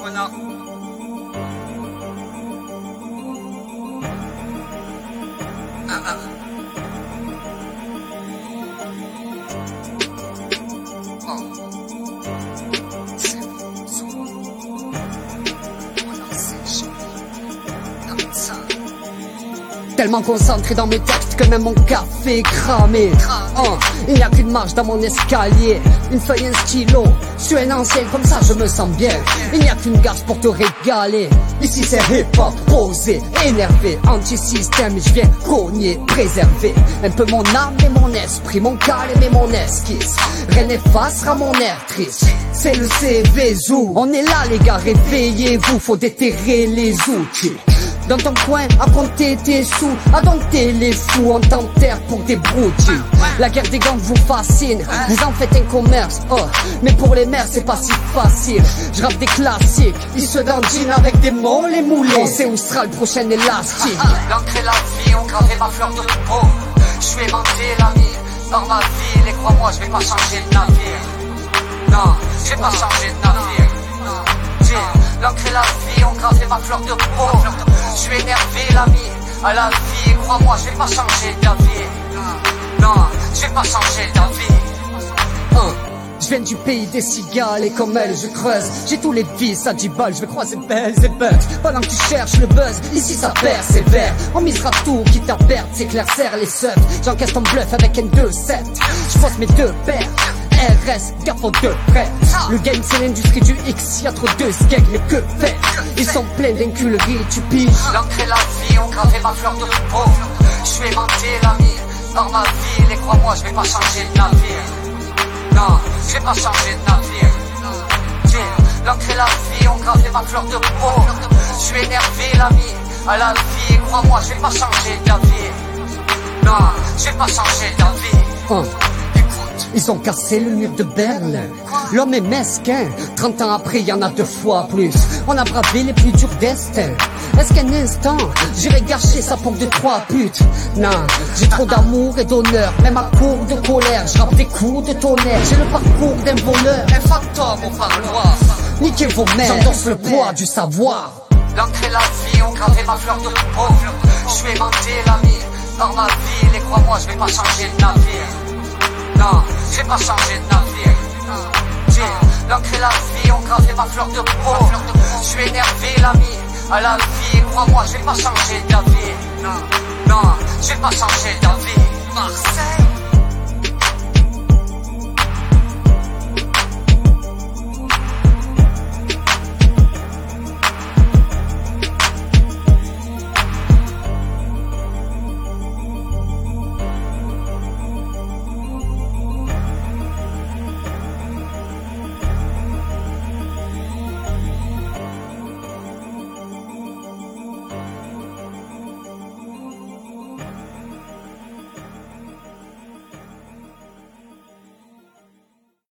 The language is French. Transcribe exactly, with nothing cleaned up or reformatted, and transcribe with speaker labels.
Speaker 1: connard. Ah, ah.
Speaker 2: Tellement concentré dans mes textes que même mon café est cramé. Oh, il n'y a qu'une marche dans mon escalier, une feuille, un stylo. Je suis un ancien, comme ça je me sens bien. Il n'y a qu'une gage pour te régaler. Ici c'est hip-hop, posé, énervé, anti-système. Je viens cogner, préserver un peu mon âme et mon esprit, mon calme et mon esquisse. Rien n'effacera mon air triste. C'est le C V Zoo. On est là les gars, réveillez-vous, faut déterrer les outils. Dans ton coin, à compter tes sous, à dompter les fous, on t'enterre pour des broutilles. La guerre des gangs vous fascine, vous en faites un commerce, oh. Mais pour les mères c'est pas si facile. Je rappe des classiques, ils se dandinent avec des mots les moulés. On sait où sera le prochain élastique.
Speaker 1: L'encre et la vie ont gravé ma fleur de peau. Je suis aimanté l'ami dans ma ville. Et crois-moi je vais pas changer de navire. Non, je vais pas changer de navire. L'encre et la vie ont gravé ma fleur de peau. Je suis énervé l'ami à la vie. Et crois-moi je vais pas changer d'avis. Non, je vais pas changer d'avis.
Speaker 2: Hein. Je viens du pays des cigales et comme elle je creuse. J'ai tous les vices à dix balles, je vais croiser belles et bugs. Pendant que tu cherches le buzz, ici ça persévère. On misera tout, quitte à perdre, s'éclaircir les seufs. J'encaisse ton bluff avec un deux sept. Je pose mes deux paires. R S, gaffe aux deux frères. Le game c'est l'industrie du X, y'a trop de skags, mais que faire? Ils sont pleins d'inculeries, tu piges.
Speaker 1: L'encre et la vie ont gravé ma fleur de peau. Je suis aimanté l'ami dans ma ville. Et crois-moi je vais pas changer de navire. Non, je vais pas changer de navire. L'encre et la vie ont gravé ma fleur de peau. Je suis énervé l'ami à la vie. Et crois-moi je vais pas changer d'avis. Non, je vais pas changer d'avis.
Speaker 2: Hein. Ils ont cassé le mur de Berlin. L'homme est mesquin. Trente ans après, y en a deux fois plus. On a bravé les plus durs destins. Est-ce qu'un instant, j'irai gâcher sa peau de trois putes? Non, j'ai trop d'amour et d'honneur. Même à court de colère, je rappe des coups de tonnerre. J'ai le parcours d'un voleur,
Speaker 1: un fantôme au parloir.
Speaker 2: Niquez vos mères, j'endosse le poids du savoir.
Speaker 1: L'encre et la vie ont gravé ma fleur de peau. Je suis aimanté l'ami dans ma ville. Et crois-moi je vais pas changer de navire. Non, je vais pas changer de navire. L'encre et la vie ont gravé ma fleur de peau. Je suis énervé l'ami à la vie. Et crois-moi je vais pas changer d'avis. Non, non, je vais pas changer d'avis. Marseille.